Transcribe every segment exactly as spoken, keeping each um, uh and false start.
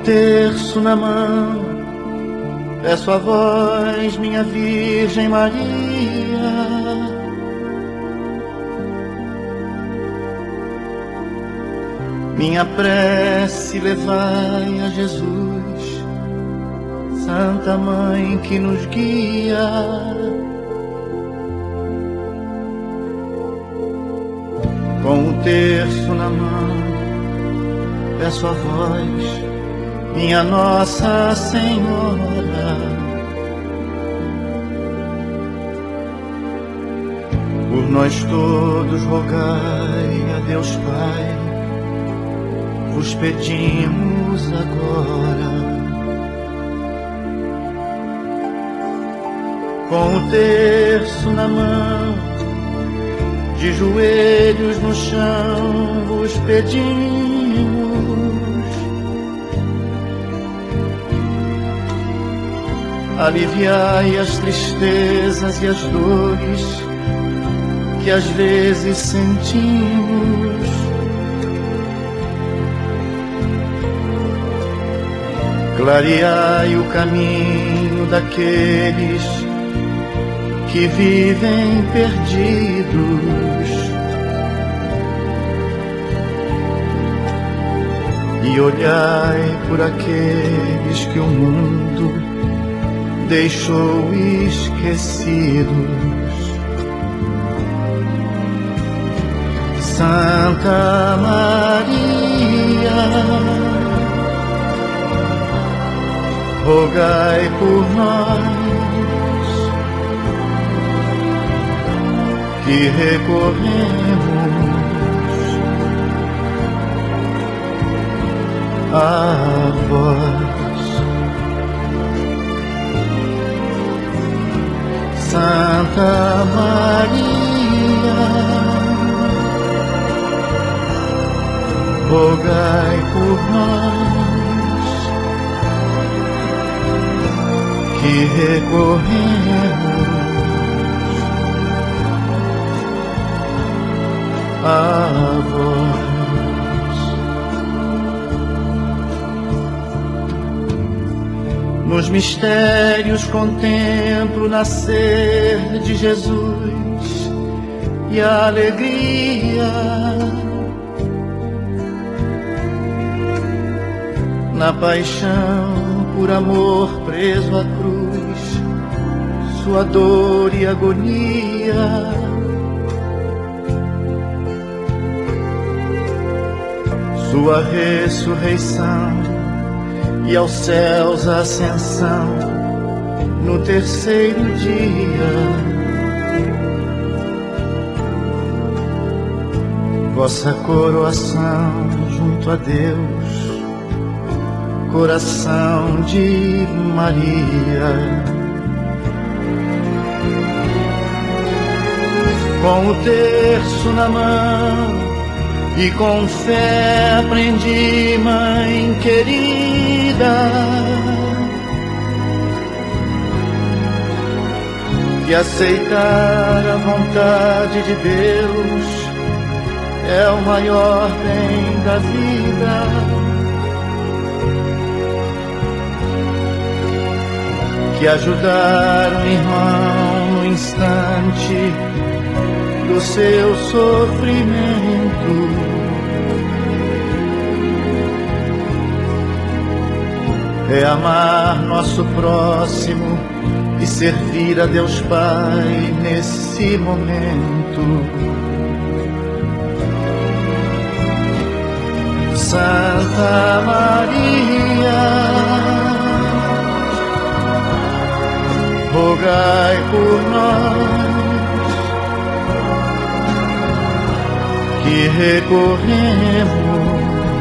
terço na mão, peço a vós, minha Virgem Maria, minha prece levai a Jesus, Santa Mãe que nos guia. Com o terço na mão, peço a vós, minha Nossa Senhora, por nós todos rogai a Deus Pai, vos pedimos agora. Com o terço na mão, de joelhos no chão vos pedimos, aliviai as tristezas e as dores que às vezes sentimos. Clareai o caminho daqueles que vivem perdidos, e olhai por aqueles que o mundo deixou esquecidos. Santa Maria, rogai por nós que recorremos a vós. Santa Maria, rogai por nós que recorremos a vós. Nos mistérios contemplo o nascer de Jesus e a alegria, na paixão por amor preso à cruz, sua dor e agonia. Sua ressurreição e aos céus a ascensão no terceiro dia. Vossa coroação junto a Deus, coração de Maria. Com o terço na mão e com fé aprendi, Mãe querida, que aceitar a vontade de Deus é o maior bem da vida. Que ajudar um irmão no instante do seu sofrimento é amar nosso próximo e servir a Deus Pai nesse momento. Santa Maria, rogai por nós que recorremos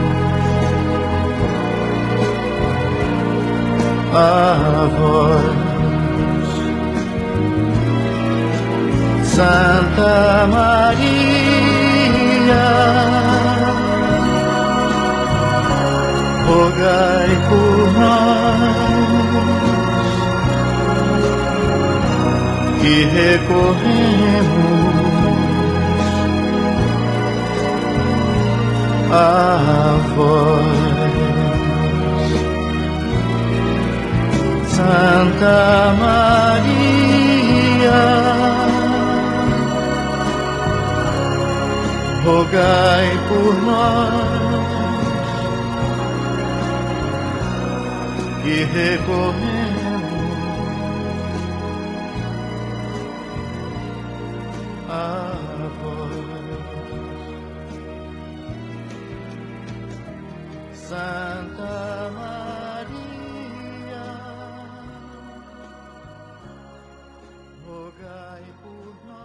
a vós. Santa Maria, rogai por nós que recorremos a vós. Santa Maria, rogai por nós que recorremos a vós. Santa Maria, rogai por nós.